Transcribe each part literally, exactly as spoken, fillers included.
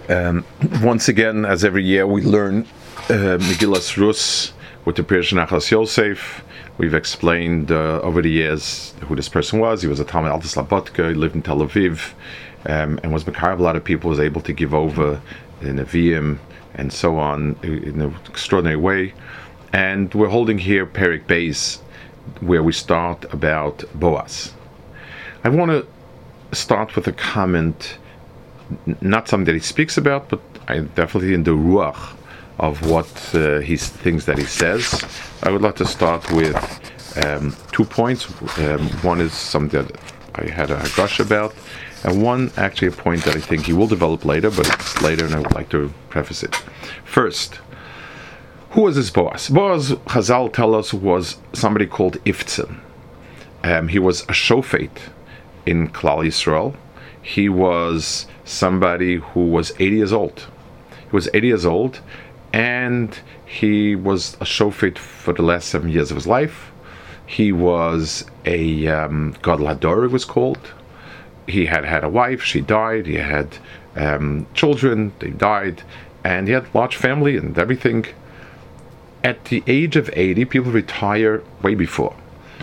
Um, once again, as every year, we learn uh, Megillas Rus with the Pirush Nachas Yosef. We've explained uh, over the years who this person was. He was a Talmid Alta Slobodka. He lived in Tel Aviv, um, and was Mekar. A lot of people was able to give over the Nevi'im and so on in an extraordinary way. And we're holding here Perek Beis, where we start about Boaz. I want to start with a comment, not something that he speaks about, but I definitely in the ruach of what uh, he things that he says. I would like to start with um, two points. Um, one is something that I had a hadrash about, and one actually a point that I think he will develop later, but it's later, and I would like to preface it. First, who was this Boaz? Boaz, Chazal tell us, was somebody called Iftzin. Um, he was a shofet in Klal Yisrael. He was somebody who was eighty years old. He was eighty years old, and he was a shofet for the last seven years of his life. He was a um, Gadol Hador, it was called. He had had a wife, she died. He had um, children, they died, and he had a large family and everything. At the age of eighty, people retire way before.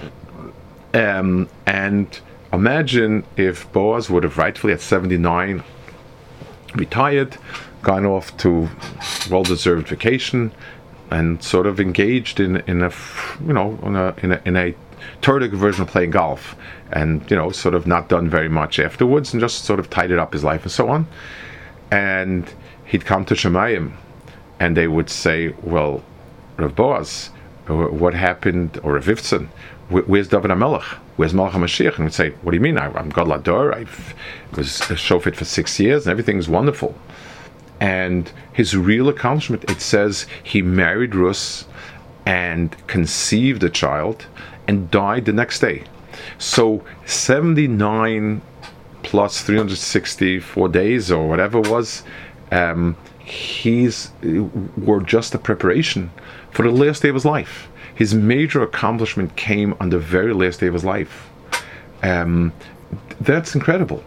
Um, and imagine if Boaz would have rightfully at seventy-nine retired, gone off to well-deserved vacation, and sort of engaged in in a you know in a in a, in a Torah version of playing golf, and you know sort of not done very much afterwards, and just sort of tidied up his life and so on. And he'd come to Shemayim, and they would say, "Well, Rav Boaz, what happened?" Or Rav Iftzin, "Where's David HaMelech? Where's Malach HaMashiach?" And we'd say, "What do you mean? I, I'm Gadol Hador. I was a shofet for six years, and everything's wonderful." And his real accomplishment, it says he married Rus and conceived a child and died the next day. So seventy-nine plus three hundred sixty-four days or whatever it was, um, he's were just a preparation for the last day of his life. His major accomplishment came on the very last day of his life. Um, that's incredible.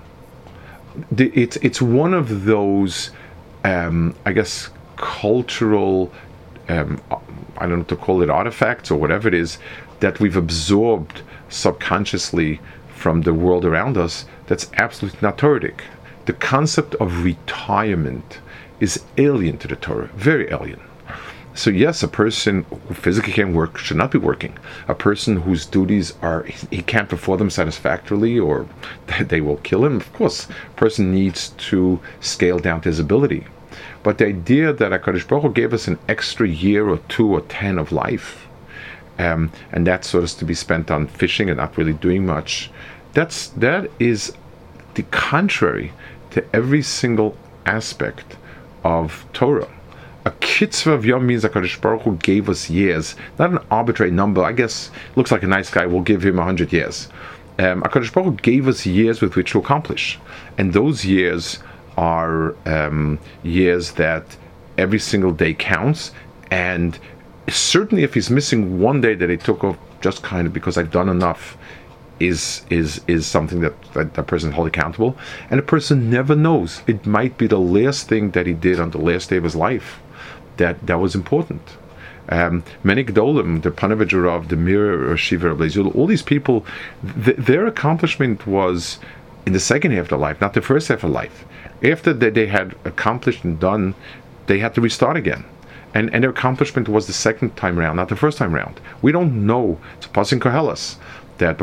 It's it's one of those, um, I guess, cultural, um, I don't know what to call it, artifacts or whatever it is, that we've absorbed subconsciously from the world around us that's absolutely not Torah-ic. The concept of retirement is alien to the Torah, very alien. So yes, a person who physically can't work should not be working. A person whose duties are, he can't perform them satisfactorily, or they will kill him, of course, a person needs to scale down to his ability. But the idea that HaKadosh Baruch Hu gave us an extra year or two or ten of life, um, and that's sort of to be spent on fishing and not really doing much, that's that is the contrary to every single aspect of Torah. A kitzvah of Yom means HaKadosh Baruch Hu gave us years, not an arbitrary number. I guess looks like a nice guy, we'll give him a hundred years. Um, HaKadosh Baruch Hu gave us years with which to accomplish, and those years are um, years that every single day counts. And certainly, if he's missing one day that he took off just kind of because I've done enough, is is is something that, that that person is held accountable. And a person never knows. It might be the last thing that he did on the last day of his life that that was important. Um, many Gdolim, the Panovich of the Mir Shiva of Leizul, all these people, th- their accomplishment was in the second half of their life, not the first half of life. After they, they had accomplished and done, they had to restart again. And and their accomplishment was the second time around, not the first time around. We don't know. It's a passing Koheles that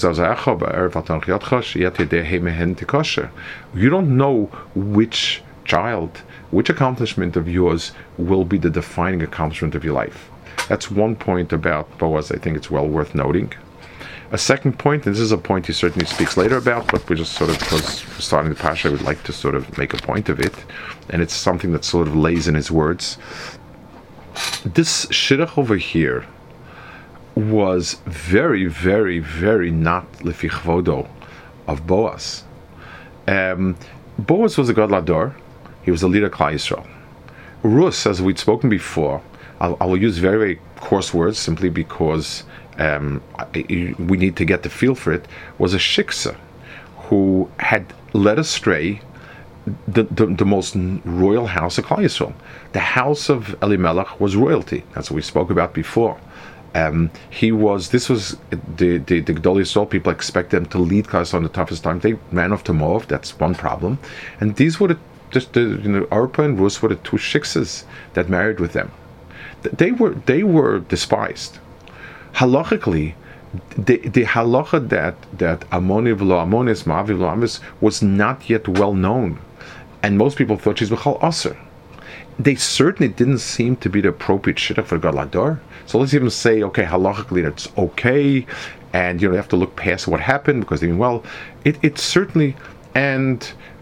you don't know which child, which accomplishment of yours will be the defining accomplishment of your life. That's one point about Boaz I think it's well worth noting. A second point, and this is a point he certainly speaks later about, but we just sort of, because we're starting the Pasha, I would like to sort of make a point of it, and it's something that sort of lays in his words. This shidduch over here was very, very, very not lefi chvodo of Boaz. Um, Boaz was a Gadol Hador. He was a leader of Klal Yisrael. Rus, as we'd spoken before, I'll, I'll use very, very coarse words simply because um, I, we need to get the feel for it, was a shiksa who had led astray the, the, the most royal house of Klal Yisrael. The house of Elimelech was royalty. That's what we spoke about before. Um, he was, this was the, the, the Gedolei Yisrael. People expect them to lead Klal Yisrael on the toughest time. They ran off to Moab. That's one problem. And these were the, just the, you know, Arpa and Rus were the two shiksas that married with them. They were, they were despised. Halachically, the, the halacha that, that Amoni v'lo Amonis, Ma'avi v'lo Amis was not yet well known. And most people thought she's B'chal Aser. They certainly didn't seem to be the appropriate shidduch for Gadol Hador. So let's even say, okay, halachically that's okay, and you know you have to look past what happened because they mean well. It it certainly, and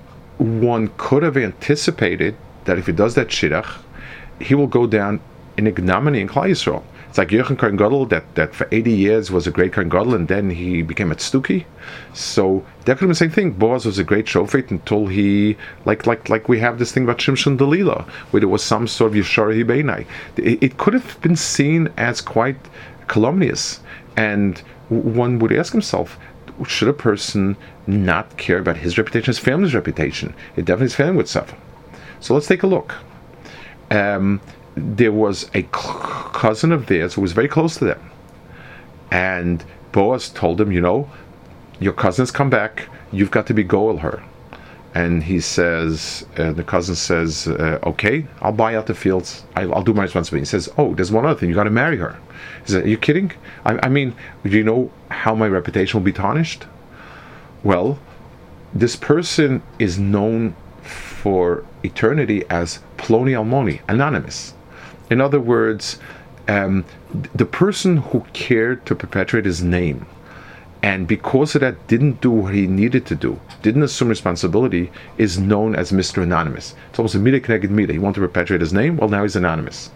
one could have anticipated that if he does that shidduch, he will go down in ignominy in Klal Yisrael. It's like Yochanan Kohen Gadol that, that for eighty years was a great Kohen Gadol, and then he became a tzduki. So that could have been the same thing. Boaz was a great shofet until he, like like like we have this thing about Shimshon Delilah, where there was some sort of Yeshara Hibeinai. It, it could have been seen as quite calumnious, and one would ask himself, should a person not care about his reputation, his family's reputation? It definitely is failing with suffer. So let's take a look. Um, there was a cousin of theirs who was very close to them, and Boaz told him, you know, your cousin's come back, you've got to be goel her. And he says, uh, the cousin says, uh, okay, I'll buy out the fields, I, I'll do my responsibility. He says, oh, there's one other thing, you got to marry her. He said, are you kidding? I, I mean, do you know how my reputation will be tarnished? Well, this person is known for eternity as Ploni Almoni, anonymous. In other words, um, the person who cared to perpetuate his name, and because of that didn't do what he needed to do, didn't assume responsibility, is known as Mister Anonymous. It's almost a mida connected mida. He wanted to perpetuate his name, well, now he's anonymous.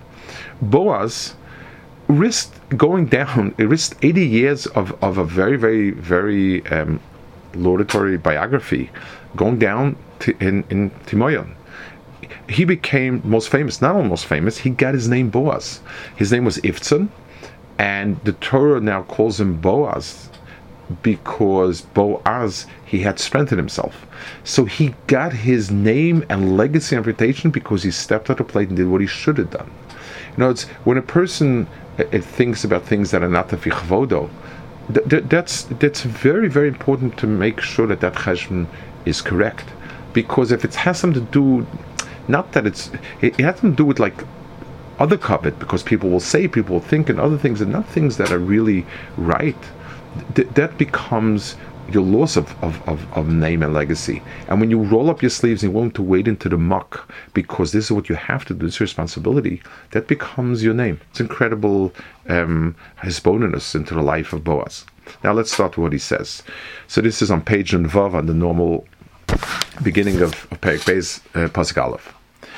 Boaz risked going down, he risked eighty years of, of a very, very, very um, laudatory biography, going down to, in, in Timoyon. He became most famous, not almost famous, he got his name Boaz. His name was Iftzon, and the Torah now calls him Boaz because Boaz, he had strengthened himself. So he got his name and legacy and reputation because he stepped out of plate and did what he should have done. You know, it's when a person uh, thinks about things that are not the fichvodo, th- th- that's that's very, very important to make sure that that cheshbon is correct. Because if it has something to do, not that it's, it, it has something to do with like other covet, because people will say, people will think, and other things, and not things that are really right. Th- that becomes your loss of, of, of, of name and legacy. And when you roll up your sleeves and you're willing to wade into the muck because this is what you have to do, this is your responsibility, that becomes your name. It's incredible um, hisbonenus into the life of Boaz. Now let's start with what he says. So this is on page Vav on the normal beginning of, of Perek Beis, uh, Pasuk Aleph.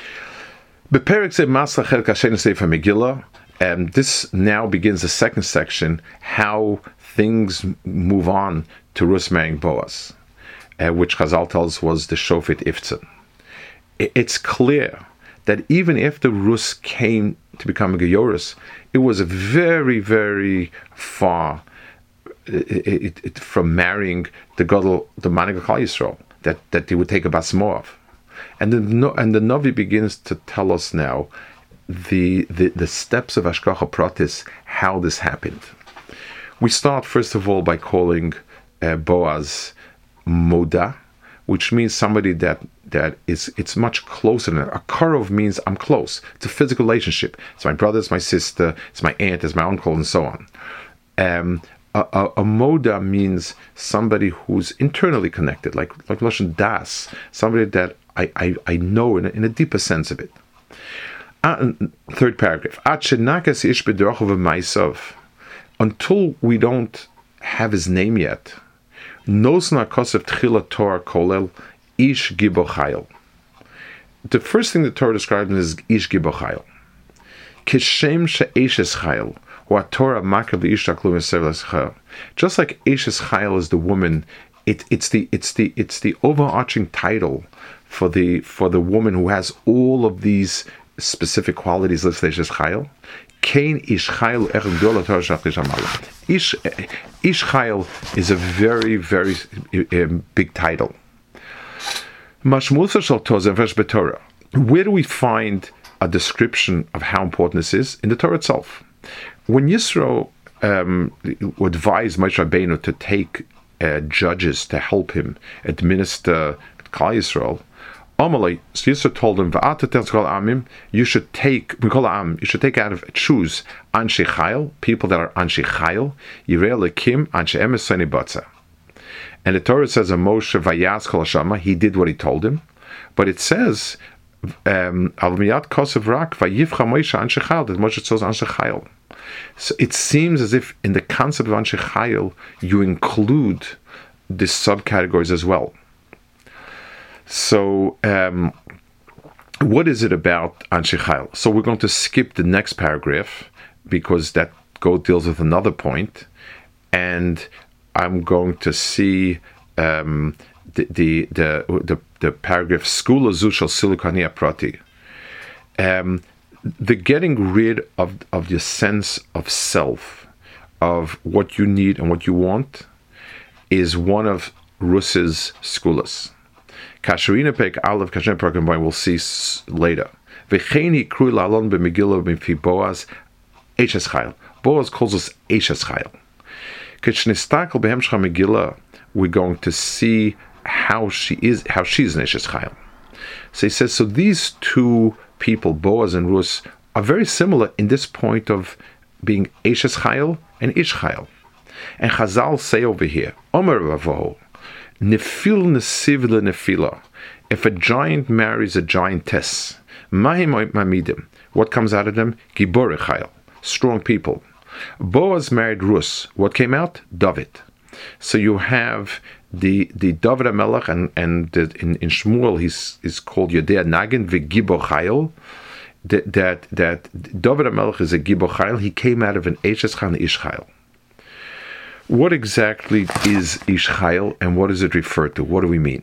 Beperek Ze Masla Chelek Hashem Sefer Megillah. Um, this now begins the second section, how things move on to Rus marrying Boaz, uh, which Chazal tells was the Shofet Iftzon. It's clear that even after Rus came to become a Geyorus, it was a very, very far it, it, it, from marrying the Gadol, the Manig of Klal Yisrael, that, that he would take a Bas Moav. And the, and the Navi begins to tell us now the, the, the steps of Hashgacha Pratis, how this happened. We start, first of all, by calling uh, Boaz Moda, which means somebody that that is, it's much closer than that. A karov means I'm close. It's a physical relationship. It's my brother, it's my sister, it's my aunt, it's my uncle, and so on. Um, a, a, a moda means somebody who's internally connected, like like Lashon Das, somebody that I, I, I know in a, in a deeper sense of it. Uh, third paragraph. Until we don't have his name yet, the first thing the Torah describes is Ish Gibor Chayil. Kishem she'eshes Chayil, or Torah makav ish taklum eser. Just like Eshes Chayil is the woman, it, it's the it's the it's the overarching title for the for the woman who has all of these specific qualities listed as Chayil. Kain Ish Chayil Echad Gdol Torah Shach Lishamala. Ish Ish Chayil is a very very um, big title. Mashmusa shel Tozeh v'esh b'Torah. Where do we find a description of how important this is? In the Torah itself. When Yisro um, advised Moshe Rabbeinu to take uh, judges to help him administer Klal Yisrael, Amalei, so Yisro told him, "V'ata tel amim, you should take, am, you should take out of choose anshe chayil, people that are anshe chayil, yirei lekim anshe emes sani batza." And the Torah says, "Moshe vayas kol hashama," he did what he told him, but it says, "Al miyat kosev rak vayivcha Moshe anshe chayil," that Moshe chose anshe chayil. So it seems as if in the concept of anshe chayil you include the subcategories as well. So, um, what is it about Anshe Chayil? So we're going to skip the next paragraph because that go deals with another point, and I'm going to see um, the, the the the the paragraph Skula Zu Shel Silikania Prati. Um, the getting rid of of your sense of self, of what you need and what you want, is one of Rus's skulas. Kasherina Pek Aleph Kasherina Pek we'll see later. V'cheini krui la'alon b'Megillah b'fi Boaz Eishes Chayil. Boaz calls us Eishes Chayil. K'shnistakel b'hemshcha Megillah, we're going to see how she is, how she's an Eishes Chayil. So he says, so these two people, Boaz and Rus, are very similar in this point of being Eishes Chayil and Ish Chayil. And Chazal say over here, Omer Ravoh, Nefil nesivle nefila. If a giant marries a giantess, mahim mamidim. What comes out of them? Gibore chayil, strong people. Boaz married Rus. What came out? David. So you have the the David HaMelech, and and the, in in Shmuel he's is called Yodea Nagin v'Gibor Chayil. That that that David HaMelech is a Gibor Chayil. He came out of an Eishes Chayil and Ish Chayil. What exactly is Ish Chayil and what does it refer to? What do we mean?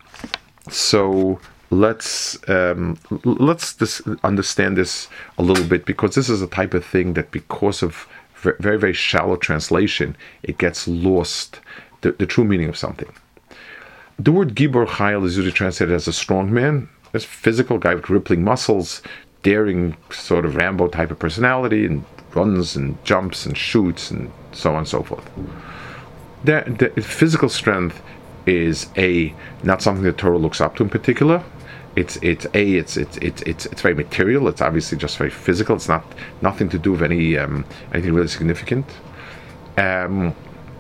So let's um, let's dis- understand this a little bit, because this is a type of thing that, because of very very shallow translation, it gets lost the, the true meaning of something. The word Gibor Chayil is usually translated as a strong man, a physical guy with rippling muscles, daring sort of Rambo type of personality, and runs and jumps and shoots and so on and so forth. The, the physical strength is a not something the Torah looks up to in particular. It's it's a it's it's it's it's it's very material. It's obviously just very physical. It's not nothing to do with any um, anything really significant. Um,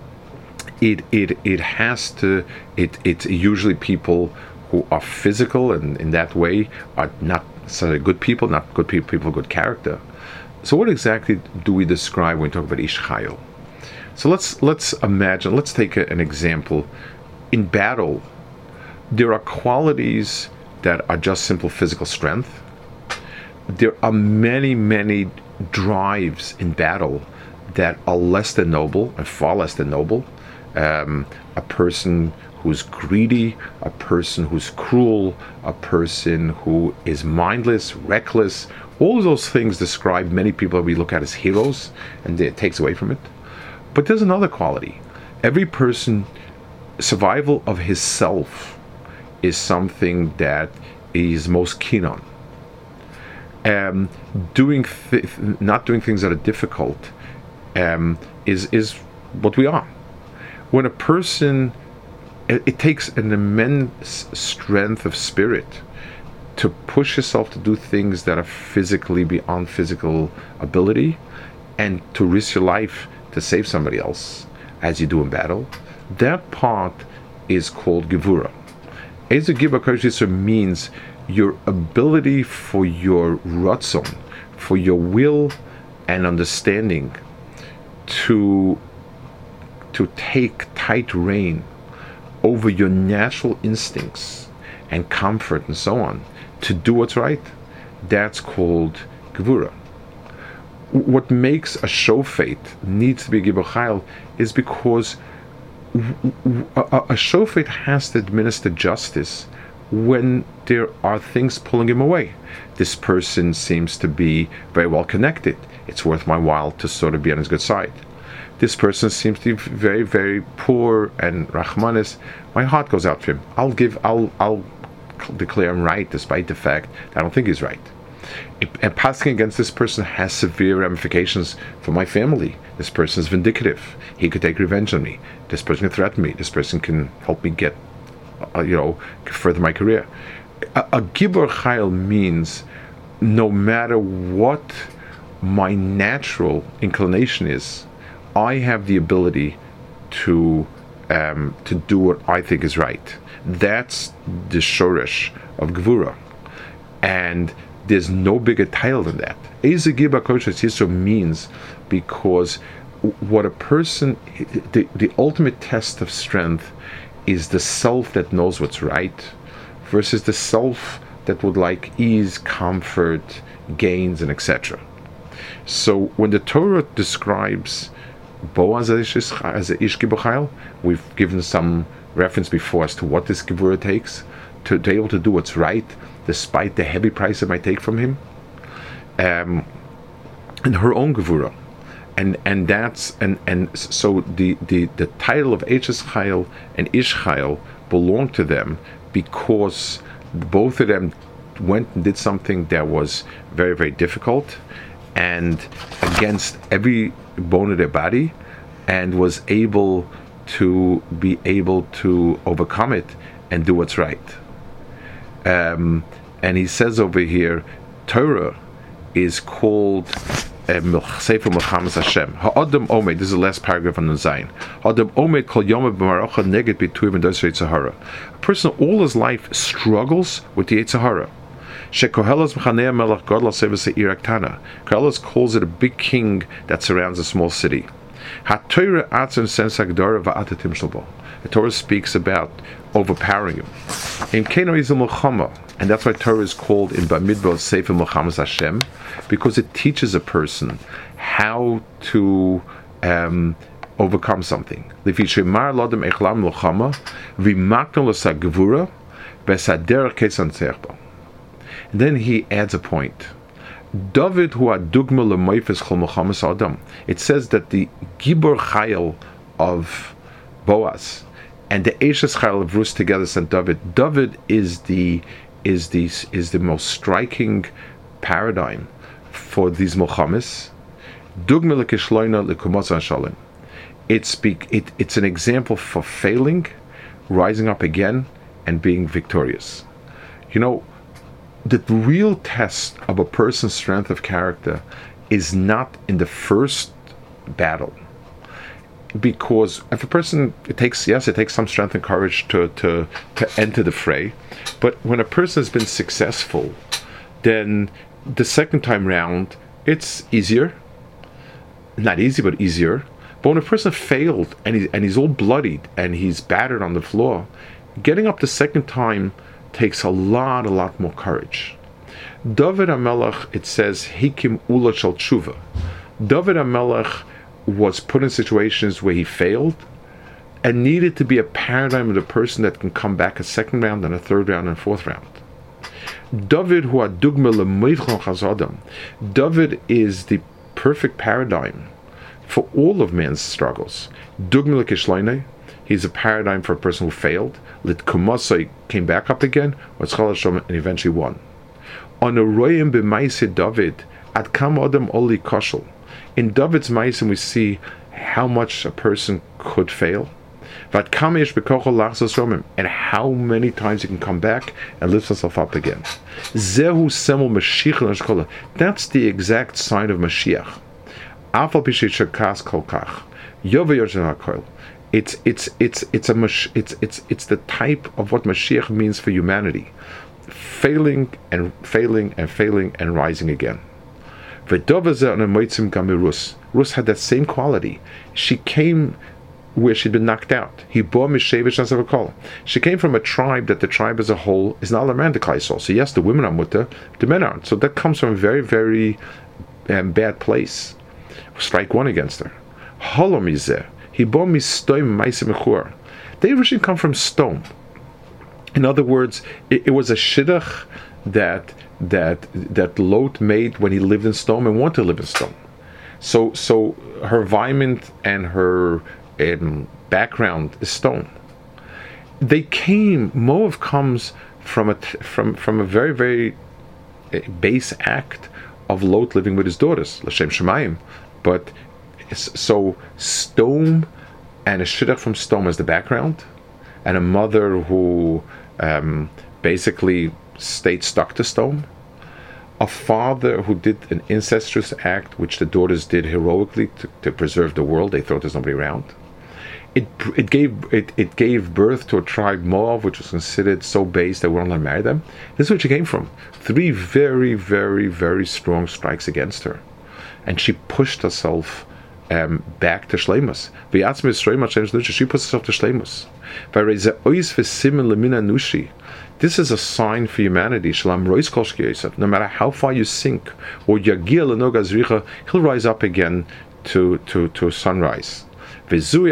it it it has to it it's usually people who are physical and in that way are not necessarily good people, not good people, people good character. So what exactly do we describe when we talk about Ish Chayil? So let's let's imagine, let's take a, an example. In battle, there are qualities that are just simple physical strength. There are many, many drives in battle that are less than noble, and far less than noble. Um, a person who's greedy, a person who's cruel, a person who is mindless, reckless. All of those things describe many people that we look at as heroes, and it takes away from it. But there's another quality. Every person, survival of his self is something that he's most keen on. Um, doing th- not doing things that are difficult um, is is what we are. When a person, it, it takes an immense strength of spirit to push yourself to do things that are physically beyond physical ability, and to risk your life to save somebody else, as you do in battle. That part is called Gevura. Ezer Gibor Kodesh Yisrael means your ability for your ratzon, for your will and understanding to to take tight rein over your natural instincts and comfort and so on, to do what's right. That's called Gevura. What makes a shofet needs to be Gibor Chayil is because a, a shofet has to administer justice when there are things pulling him away. This person seems to be very well connected. It's worth my while to sort of be on his good side. This person seems to be very, very poor and Rahmanis. My heart goes out to him. I'll give, I'll, I'll declare him right despite the fact that I don't think he's right. And passing against this person has severe ramifications for my family. This person is vindictive. He could take revenge on me. This person can threaten me. This person can help me get, uh, you know, further my career. A, a Gibor Chayil means no matter what my natural inclination is, I have the ability to um, to do what I think is right. That's the shoresh of Gevura. And there's no bigger title than that. Eze Gibor Kodesh Yisro means because what a person, the, the ultimate test of strength is the self that knows what's right versus the self that would like ease, comfort, gains, and et cetera. So when the Torah describes Boaz as a Ish Gibor Chayil, we've given some reference before as to what this Gevura takes to be able to do what's right despite the heavy price it might take from him, um, and her own Gevura, and and that's and and so the the, the title of Eishes Chayil and Ish Chayil belong to them because both of them went and did something that was very very difficult and against every bone of their body, and was able to be able to overcome it and do what's right. Um, and he says over here, Torah is called Sefer Milchamas Hashem. Ha'adam Omed. This is the last paragraph on the Zayin. Ha'adam Omed kol yom b'maracha neged b'tuim and doser Yetzer Hara. A person all his life struggles with the Yetzer Hara. Shekohelas b'chanei melech gadol sevas ha'ir aktana. Kohelas calls it a big king that surrounds a small city. HaTorah atzon sens hagdara va'atatim shalbo. The Torah speaks about overpowering you. In Keno Izil Milchama, and that's why Torah is called in Bamidbar Sefer Milchamas Hashem, because it teaches a person how to um, overcome something. Lefi shemar lodem echlam milchama v'maknu l'sa gevura v'sader kesan tzerba. Then he adds a point. David hu adugma l'moifes chol milchamas adam. It says that the Gibor Chayil of Boaz and the Eishes Chayil of Rus together sent David. David is the is the is the most striking paradigm for these milchamas. Dugma l'kishloina l'kumotza shalim. It's speak it it's an example for failing, rising up again, and being victorious. You know, the real test of a person's strength of character is not in the first battle. Because if a person, it takes, yes, it takes some strength and courage to, to, to enter the fray. But when a person has been successful, then the second time round, it's easier. Not easy, but easier. But when a person failed and, he, and he's all bloodied and he's battered on the floor, getting up the second time takes a lot, a lot more courage. David HaMelech, it says, Hikim Ula Shal Tshuva. David HaMelech was put in situations where he failed and needed to be a paradigm of the person that can come back a second round and a third round and a fourth round. David hu adugma le'moivchon chazadam. David is the perfect paradigm for all of man's struggles. Dugma le'kishloinei. He's a paradigm for a person who failed. Lit kumasai came back up again, and eventually won. On a royim b'maise David at kam adam oli koshel. In David's Maisim we see how much a person could fail, and how many times he can come back and lift himself up again. That's the exact sign of Mashiach. It's it's it's it's a it's it's it's the type of what Mashiach means for humanity, failing and failing and failing and rising again. Rus had that same quality. She came where she'd been knocked out. He bore Mishevish as a call. She came from a tribe that the tribe as a whole is not allowed to Klaisol. So yes, the women are mutter, the men aren't. So that comes from a very, very um, bad place. Strike one against her. Holomizeh. He bore me stoim meisemechur. They originally come from stone. In other words, it, it was a shidduch that that that Lot made when he lived in stone and wanted to live in stone. So so her environment and her um, background is stone. They came, Moav comes from a from from a very very base act of Lot living with his daughters, L'Shem Shemayim. But so Stone and a shidduch from Stone as the background, and a mother who um, basically stayed stuck to Stone, a father who did an incestuous act which the daughters did heroically to, to preserve the world. They thought there's nobody around. It it gave it, it gave birth to a tribe Moab, which was considered so base that we weren't allowed to marry them. This is where she came from. Three very, very, very strong strikes against her, and she pushed herself um, back to Shleimus. She pushed herself to Shleimus. This is a sign for humanity. No matter how far you sink, or he'll rise up again to to to sunrise. This is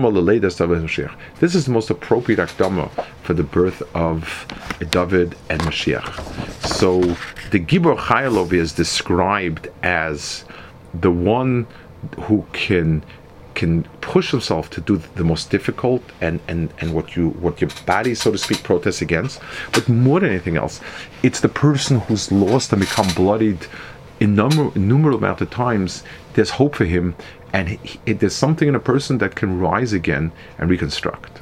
the most appropriate akdama for the birth of David and Mashiach. So the Gibor Chayalov is described as the one who can can push himself to do the most difficult and, and, and what you what your body, so to speak, protests against. But more than anything else, it's the person who's lost and become bloodied innumerable, innumerable amount of times. There's hope for him, and he, it, there's something in a person that can rise again and reconstruct.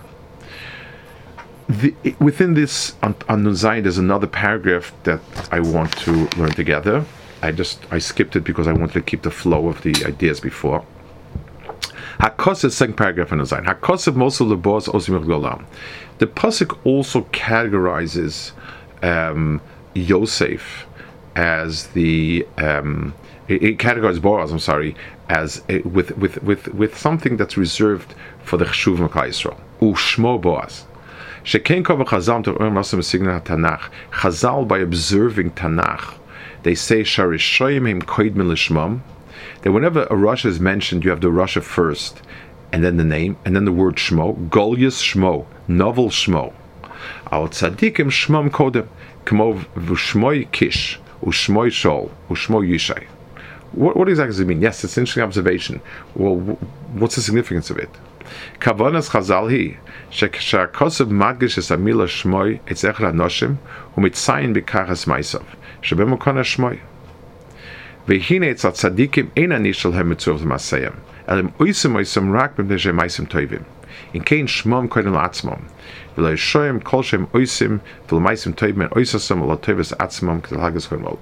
The, within this, on, on Nun Zayin, there's another paragraph that I want to learn together. I just I skipped it because I wanted to keep the flow of the ideas before. Hakosef, second paragraph on Nun Zayin. Hakosef most of the boss osimich golam. The pasuk also categorizes um, Yosef as the um, it, it categorizes Boaz. I'm sorry, as a, with with with with something that's reserved for the Cheshuv Mekal Yisrael. Ushmo Boaz. Sheken kol v'chazal to oim rasim signa Tanakh. Chazal, by observing Tanakh, they say Sharishoyim him koidmin lishmam. That whenever a Rasha is mentioned, you have the Rasha first, and then the name, and then the word Shmo. Golius Shmo, novel Shmo. Al tzadikim Shmam kodem, kmo v'shmoi Kish, u'shmoi Shol, u'shmoi Yishai. What, what exactly does it mean? Yes, it's an interesting observation. Well, what's the significance of it? Kavanas Chazal hi, shekosov madgish es amila Shmoi etzecher anoshim, u'mitzayin b'kachas maisav, shebem ukona Shmoi. V'hine etzat tzadikim ein anishal hem mitzvot masayim, elim oisim oisim rak b'mnei shem maisim toivim. In kein shmom koidem la'atzmom, v'lo yishoyim kol shem oisim v'lo maisim toivim en oisasam v'lo toivus atzmom k'tel hagas koidem.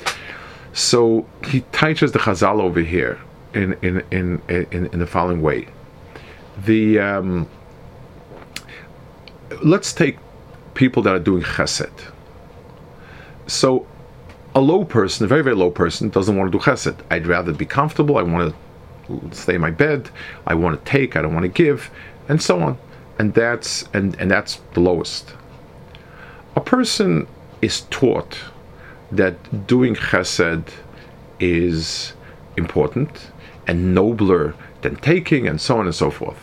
So he teaches the Chazal over here in in in in, in the following way. The um, let's take people that are doing chesed. So a low person, a very, very low person, doesn't want to do chesed. I'd rather be comfortable. I want to stay in my bed. I want to take. I don't want to give, and so on. And that's and, and that's the lowest. A person is taught that doing chesed is important and nobler than taking, and so on and so forth.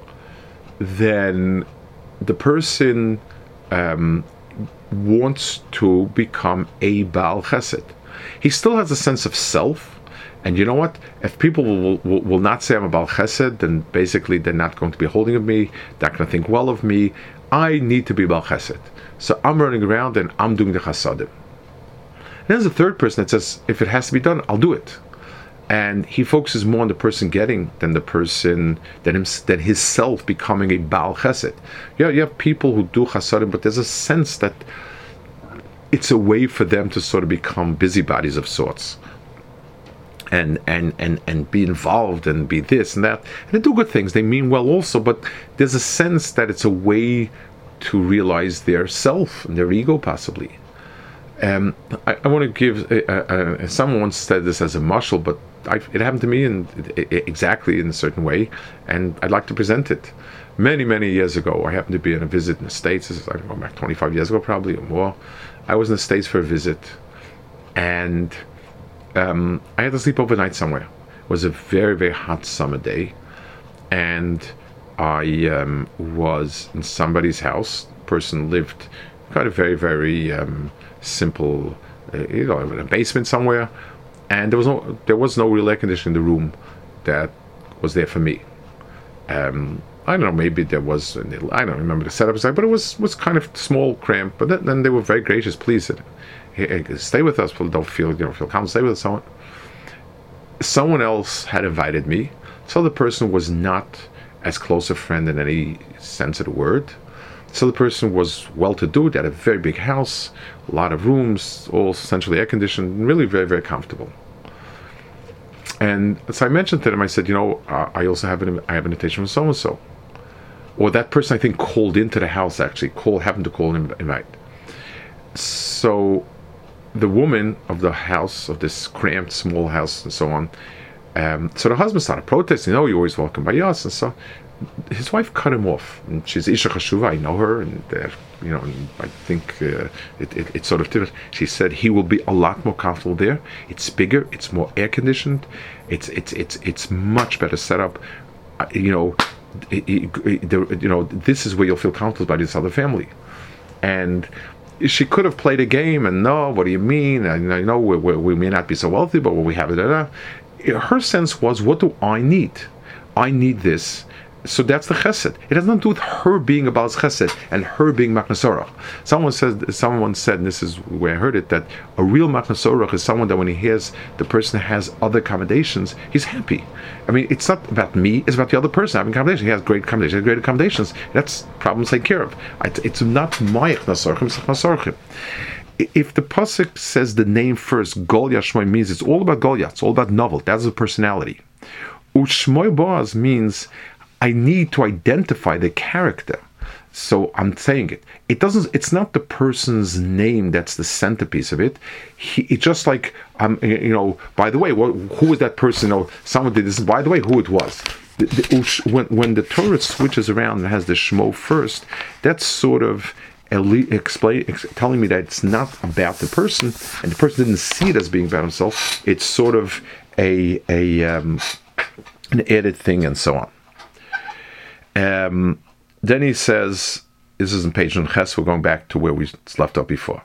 Then the person um, wants to become a Baal Chesed. He still has a sense of self, and you know what? If people will, will, will not say I'm a Baal Chesed, then basically they're not going to be holding of me, they're not going to think well of me. I need to be Baal Chesed. So I'm running around and I'm doing the Chasadim. And there's a third person that says, if it has to be done, I'll do it. And he focuses more on the person getting than the person, than, him, than his self becoming a Baal Chesed. Yeah, you have people who do Chasadim, but there's a sense that it's a way for them to sort of become busybodies of sorts. And, and, and, and be involved and be this and that. And they do good things. They mean well also, but there's a sense that it's a way to realize their self and their ego possibly. Um, I, I want to give, uh, uh, someone once said this as a mashal, but I've, it happened to me in, exactly in a certain way, and I'd like to present it. Many, many years ago, I happened to be on a visit in the States. This is, I don't know, back twenty-five years ago probably, or more. I was in the States for a visit, and um, I had to sleep overnight somewhere. It was a very, very hot summer day, and I um, was in somebody's house. The person lived kind of very, very um, simple, uh, you know, in a basement somewhere, and there was no there was no real air conditioning in the room that was there for me. Um, I don't know, maybe there was, I don't remember the setup, but it was, was kind of small, cramped, but then, then they were very gracious, please, hey, hey, stay with us, don't feel, you know, feel calm, stay with us, someone. Someone else had invited me, so the person was not as close a friend in any sense of the word. So the person was well-to-do, they had a very big house, a lot of rooms, all essentially air-conditioned, really very, very comfortable. And so I mentioned to them, I said, you know, uh, I also have an I have an invitation from so-and-so. Or that person, I think, called into the house, actually, called, happened to call and invite. So the woman of the house, of this cramped, small house, and so on, um, so the husband started protesting, oh, you're always welcome by us, and so his wife cut him off. And she's Isha Chashuva, I know her, and uh, you know, and I think uh, it, it, it's sort of different. She said he will be a lot more comfortable there. It's bigger, it's more air conditioned, it's it's it's it's much better set up. Uh, you know, it, it, it, you know, this is where you'll feel comfortable by this other family. And she could have played a game and no, what do you mean? And I know we, we, we may not be so wealthy, but we have it. Her sense was, what do I need? I need this. So that's the chesed. It has nothing to do with her being a Baal's chesed and her being Maknasorach. Someone said, someone said, and this is where I heard it, that a real Maknasorach is someone that when he hears the person has other accommodations, he's happy. I mean, it's not about me, it's about the other person having accommodations. He has great accommodations, he has great accommodations. That's problems taken care of. It's not my Maknasorach, it's Maknasorach. If the pasuk says the name first, Gol Yashmoy, means it's all about Goliath, it's all about novel. That's the personality. Ushmoy Boaz means I need to identify the character. So I'm saying it. It doesn't. It's not the person's name that's the centerpiece of it. He, it's just like um, you know. By the way, what, who was that person? You know, someone did this. By the way, who it was. The, the, when when the Torah switches around and has the Shmo first, that's sort of explain, ex, telling me that it's not about the person, and the person didn't see it as being about himself. It's sort of a a um, an added thing, and so on. Um, then he says, this is in page on Ches, we're going back to where we left off before.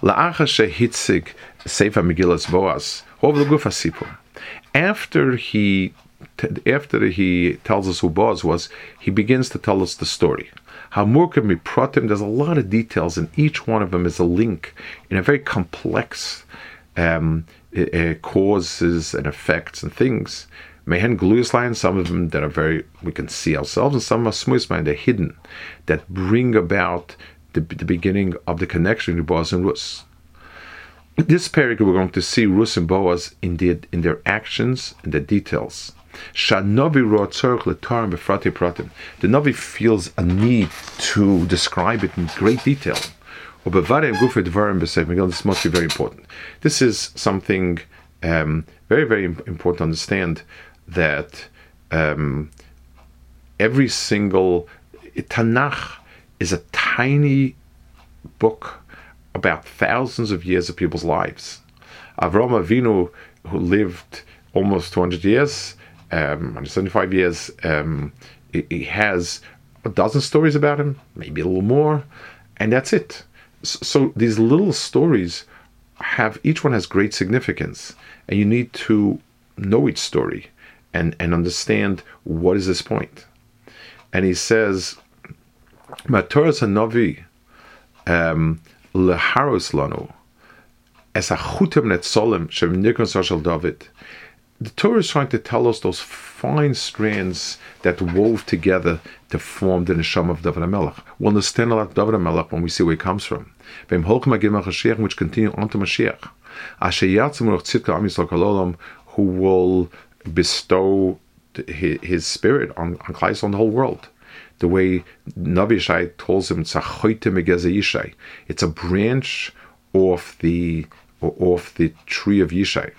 After he after he tells us who Boaz was, he begins to tell us the story. There's a lot of details, and each one of them is a link in a very complex um, uh, causes and effects and things. Mehen gluyus line, some of them that are very, we can see ourselves, and some are smooth line, they're hidden, that bring about the, the beginning of the connection to Boaz and Rus. This paragraph we're going to see Rus and Boaz in their, in their actions and their details. The Navi feels a need to describe it in great detail. This must be very important. This is something um, very, very important to understand, that um, every single Tanakh is a tiny book about thousands of years of people's lives. Avraham Avinu, who lived almost two hundred years, um, one hundred seventy-five years, um, he, he has a dozen stories about him, maybe a little more, and that's it. So, so these little stories have, each one has great significance, and you need to know each story and, and understand what is this point. And he says, Matoras Hanavi leharos lanu es achutem netzolim shemnikon social David. The Torah is trying to tell us those fine strands that wove together to form the neshama of David HaMelech. We'll understand a lot of David HaMelech when we see where he comes from. Which continue on to Mashiach. Who will bestow his spirit on, on Klal on the whole world. The way Navi Yishai tells him, it's a branch off the off the tree of Yishai.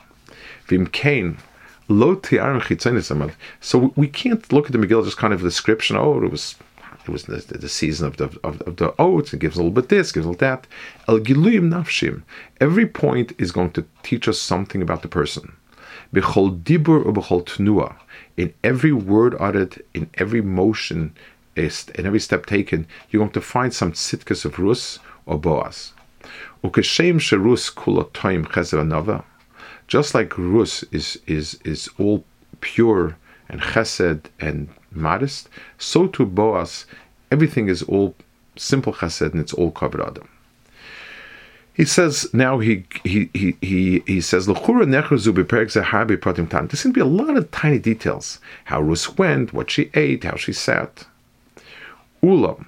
So we can't look at the Megillah just kind of a description. Oh, it was it was the, the season of the of, of the oats. It gives a little bit this, gives a little that. El Giluyim Nafshim. Every point is going to teach us something about the person. B'chol dibur u'b'chol tnua. In every word uttered, in every motion, in every step taken, you're going to find some tzitkas of Rus or Boaz. Ukeshem sherus kula toim chesed anava. Just like Rus is is is all pure and chesed and modest, so to Boaz, everything is all simple chesed and it's all covered Adam. He says now he he he he, he says there seems to be a lot of tiny details: how Rus went, what she ate, how she sat. Ulam.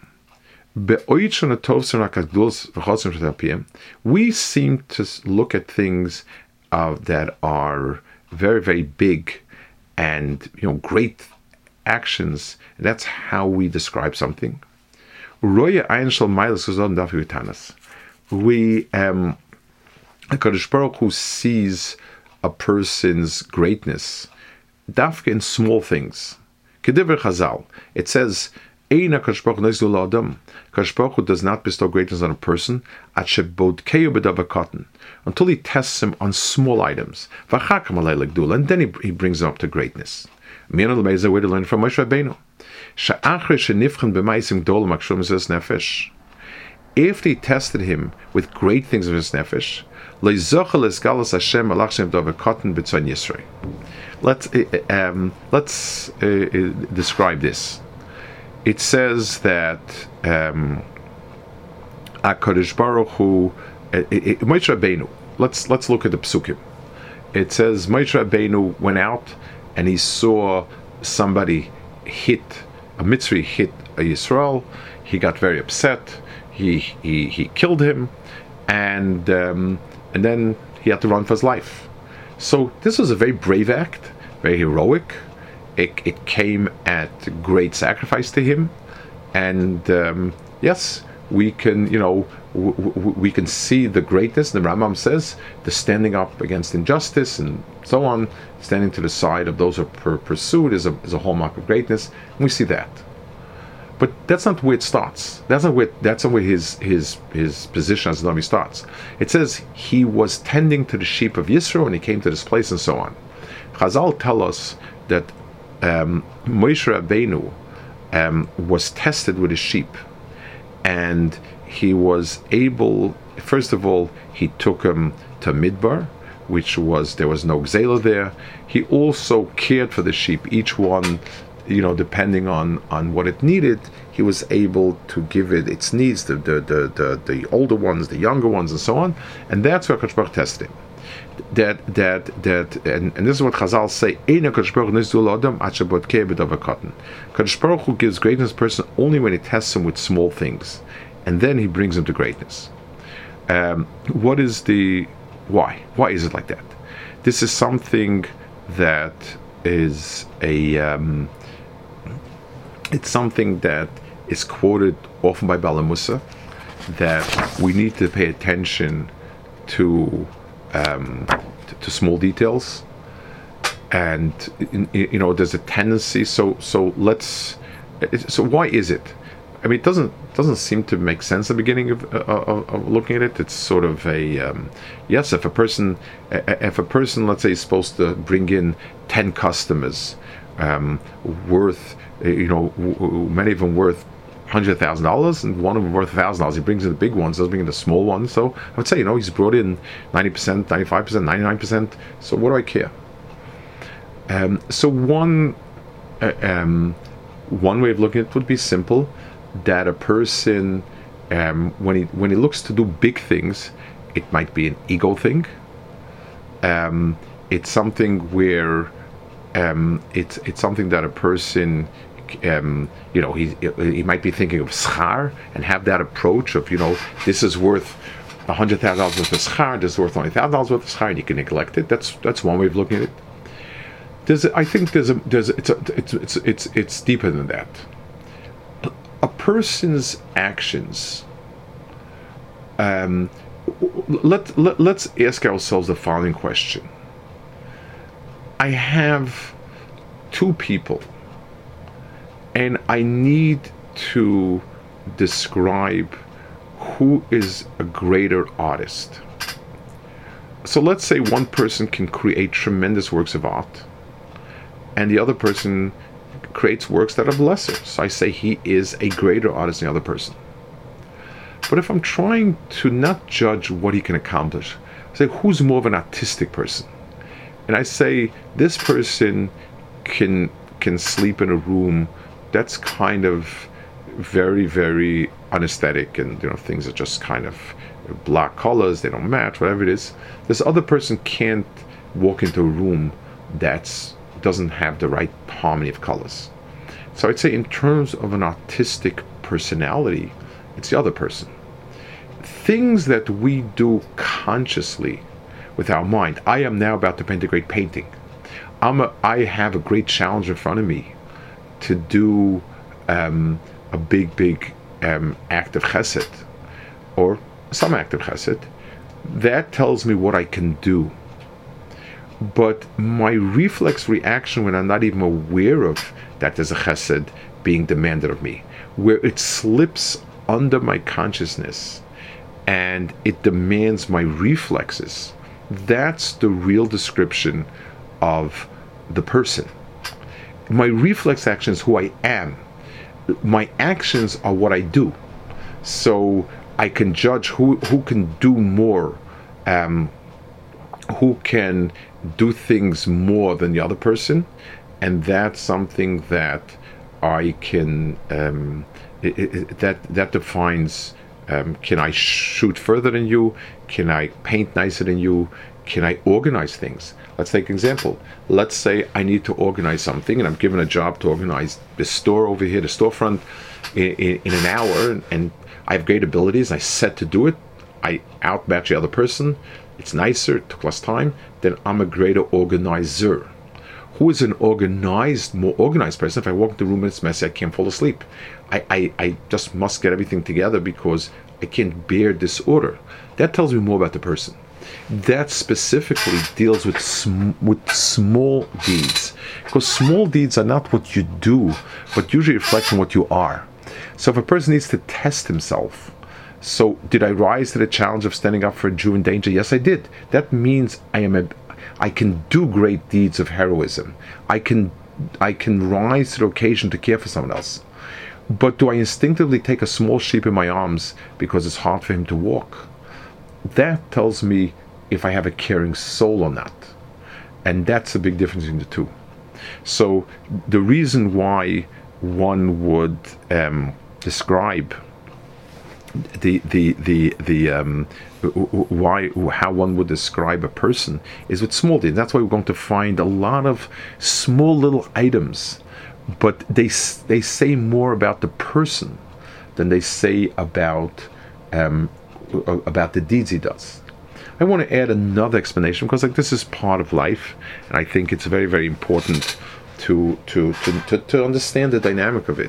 We seem to look at things uh, that are very, very big and, you know, great actions. That's how we describe something. We, um, HaKadosh Baruch Hu sees a person's greatness, dafke in small things. Kediver Chazal, it says, HaKadosh Baruch Hu does not bestow greatness on a person until he tests him on small items, and then he, he brings him up to greatness. Way to learn from Moshe Rabbeinu. After he tested him with great things of his nefesh, let's um, let's uh, describe this. It says that um, HaKadosh Baruch Hu, uh, Moshe Rabbeinu. Let's let's look at the psukim. It says Moshe Rabbeinu went out and he saw somebody hit a Mitzri hit a Yisrael. He got very upset. He he he killed him, and um, and then he had to run for his life. So this was a very brave act, very heroic. It, it came at great sacrifice to him, and um, yes, we can, you know, w- w- we can see the greatness. The Rambam says the standing up against injustice and so on, standing to the side of those who are pursued is a is a hallmark of greatness. And we see that, but that's not where it starts. That's not where that's not where his his his position as a Navi starts. It says he was tending to the sheep of Yisro and he came to this place and so on. Chazal tell us that Um, Moshe Rabbeinu um, was tested with his sheep, and he was able. First of all, he took him to Midbar, which was there was no gzela there. He also cared for the sheep, each one, you know, depending on, on what it needed. He was able to give it its needs, the the the the, the older ones, the younger ones, and so on. And that's where HaKadosh Baruch Hu tested him. That that that and, and this is what Chazal say. HaKadosh Baruch Hu gives greatness to a person only when he tests him with small things, and then he brings him to greatness. Um, what is the why? Why is it like that? This is something that is a um, it's something that is quoted often by Bala Musa, that we need to pay attention to. Um, to, to small details, and you know there's a tendency. So so let's. So why is it? I mean, it doesn't doesn't seem to make sense at the beginning of, of, of looking at it. It's sort of a um, yes. If a person if a person let's say is supposed to bring in ten customers, um, worth you know many of them worth. Hundred thousand dollars, and one of them worth a thousand dollars. He brings in the big ones, doesn't bring in the small ones. So I would say, you know, he's brought in ninety percent, ninety-five percent, ninety-nine percent. So what do I care? Um, so one, uh, um, one way of looking at it would be simple: that a person, um, when he when he looks to do big things, it might be an ego thing. Um, it's something where, um, it's it's something that a person. Um, you know, he he might be thinking of schar and have that approach of, you know, this is worth a hundred thousand dollars worth of schar, this is worth only thousand dollars worth of schar, and you can neglect it. That's that's one way of looking at it. There's, a, I think there's a there's a, it's a, it's it's it's it's deeper than that. A person's actions. Um, let, let let's ask ourselves the following question. I have two people. And I need to describe who is a greater artist. So let's say one person can create tremendous works of art, and the other person creates works that are lesser. So I say he is a greater artist than the other person. But if I'm trying to not judge what he can accomplish, I say who's more of an artistic person? And I say this person can can sleep in a room that's kind of very, very unesthetic, and you know things are just kind of black colors, they don't match, whatever it is. This other person can't walk into a room that's doesn't have the right harmony of colors. So I'd say in terms of an artistic personality, it's the other person. Things that we do consciously with our mind. I am now about to paint a great painting. I'm a, I have a great challenge in front of me to do um, a big, big um, act of chesed, or some act of chesed. That tells me what I can do. But my reflex reaction when I'm not even aware of that there's a chesed being demanded of me, where it slips under my consciousness and it demands my reflexes, that's the real description of the person. My reflex action is who I am. My actions are what I do. So I can judge who, who can do more, um, who can do things more than the other person, and that's something that I can, um, it, it, that, that defines, um, can I shoot further than you? Can I paint nicer than you? Can I organize things? Let's take an example. Let's say I need to organize something, and I'm given a job to organize the store over here, the storefront, in, in, in an hour, and, and I have great abilities. I set to do it. I outmatch the other person. It's nicer, it took less time. Then I'm a greater organizer. Who is an organized, more organized person? If I walk into the room and it's messy, I can't fall asleep. I, I, I just must get everything together because I can't bear disorder. That tells me more about the person. That specifically deals with sm- with small deeds, because small deeds are not what you do, but usually reflect on what you are. So if a person needs to test himself, so did I rise to the challenge of standing up for a Jew in danger? Yes, I did. That means I am a, I can do great deeds of heroism. I can, I can rise to the occasion to care for someone else. But do I instinctively take a small sheep in my arms because it's hard for him to walk? That tells me if I have a caring soul or not. And that's a big difference between the two. So the reason why one would um, describe the the the the um, why how one would describe a person is with small deeds. That's why we're going to find a lot of small little items, but they they say more about the person than they say about um, about the deeds he does. I want to add another explanation because like this is part of life, and I think it's very very important to to to to, to understand the dynamic of it.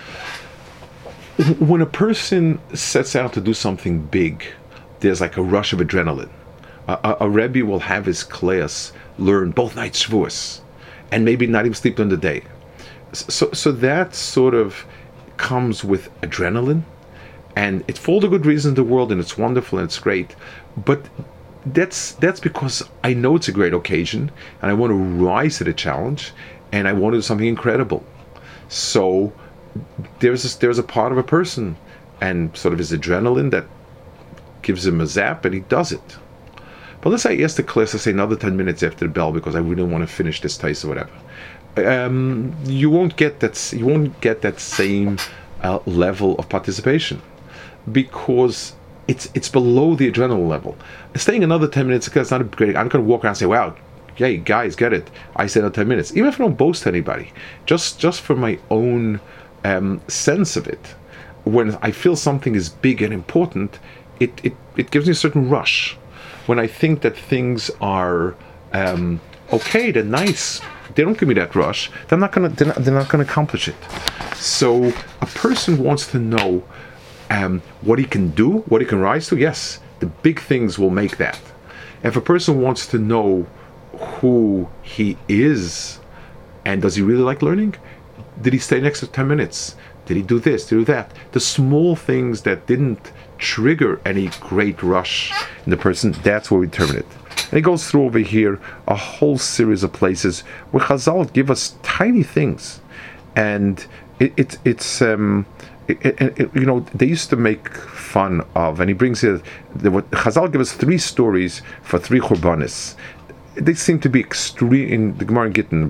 When a person sets out to do something big, there's like a rush of adrenaline. A, a, a Rebbe will have his class learn both nights Shavuos, and maybe not even sleep during the day. So, so that sort of comes with adrenaline, and it's for all the good reasons in the world, and it's wonderful and it's great. But that's that's because I know it's a great occasion, and I want to rise to the challenge, and I want to do something incredible. So there's a, there's a part of a person and sort of his adrenaline that gives him a zap, and he does it. But let's say I ask the class to say another ten minutes after the bell because I really want to finish this taste or whatever. Um, you won't get that. You won't get that same uh, level of participation because it's it's below the adrenaline level. Staying another ten minutes because it's not a great. I'm going to walk around and say, "Wow, hey guys, get it? I said another ten minutes." Even if I don't boast to anybody, just just for my own um, sense of it. When I feel something is big and important, it it, it gives me a certain rush. When I think that things are um, okay, they're nice, they don't give me that rush. They're not gonna. They're not, they're not gonna accomplish it. So a person wants to know um, what he can do, what he can rise to. Yes, the big things will make that. If a person wants to know who he is, and does he really like learning? Did he stay next to ten minutes? Did he do this? Did he do that? The small things that didn't trigger any great rush in the person, that's where we determine it. And it goes through over here a whole series of places where Chazal give us tiny things. And it, it, it's, um, it, it, it, you know, they used to make fun of, and he brings here, the, what, Chazal give us three stories for three Churbanis. They seem to be extreme, in the Gemara in Gittin about,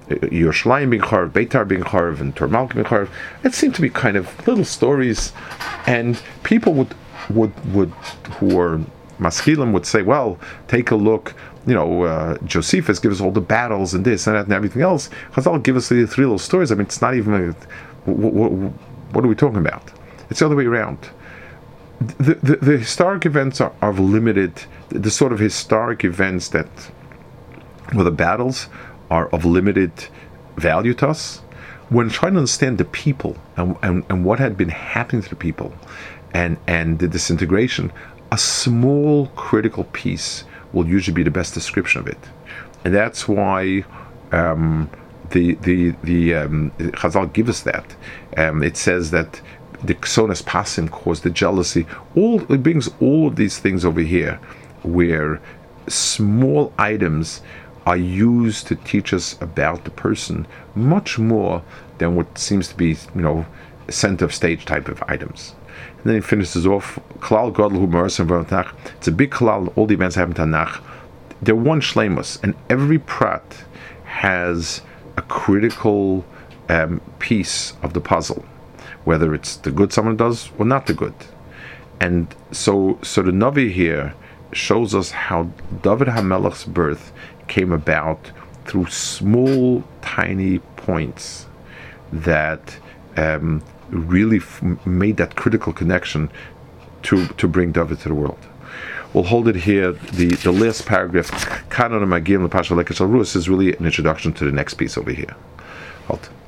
Yerushalayim being Charv, Beitar being Charv, and Tor Malka being Charv. It seemed to be kind of little stories, and people would would would who were Maskilim would say, well, take a look. You know, uh, Josephus gives us all the battles and this and that and everything else. Chazal give us the three little stories. I mean, it's not even. A, what, what, what are we talking about? It's the other way around. The the, the historic events are, are limited. The, the sort of historic events that, well, the battles are of limited value to us. When trying to understand the people and, and, and what had been happening to the people, and and the disintegration, a small critical piece will usually be the best description of it, and that's why um, the the the um, Chazal give us that. Um, it says that the Ksonas Pasim caused the jealousy. All it brings all of these things over here, where small items are used to teach us about the person much more than what seems to be, you know, center of stage type of items. And then he finishes off, Klal Gadol Hu Ma'asim V'Tanach. It's a big Klal, all the events happen in Tanakh. They're one Shleimus, and every prat has a critical um, piece of the puzzle, whether it's the good someone does or not the good. And so so the Navi here shows us how David HaMelech's birth came about through small, tiny points that um, really f- made that critical connection to to bring David to the world. We'll hold it here. The, the last paragraph, Kanon Magim L'Pasha Lekach Al Rus, is really an introduction to the next piece over here. Halt.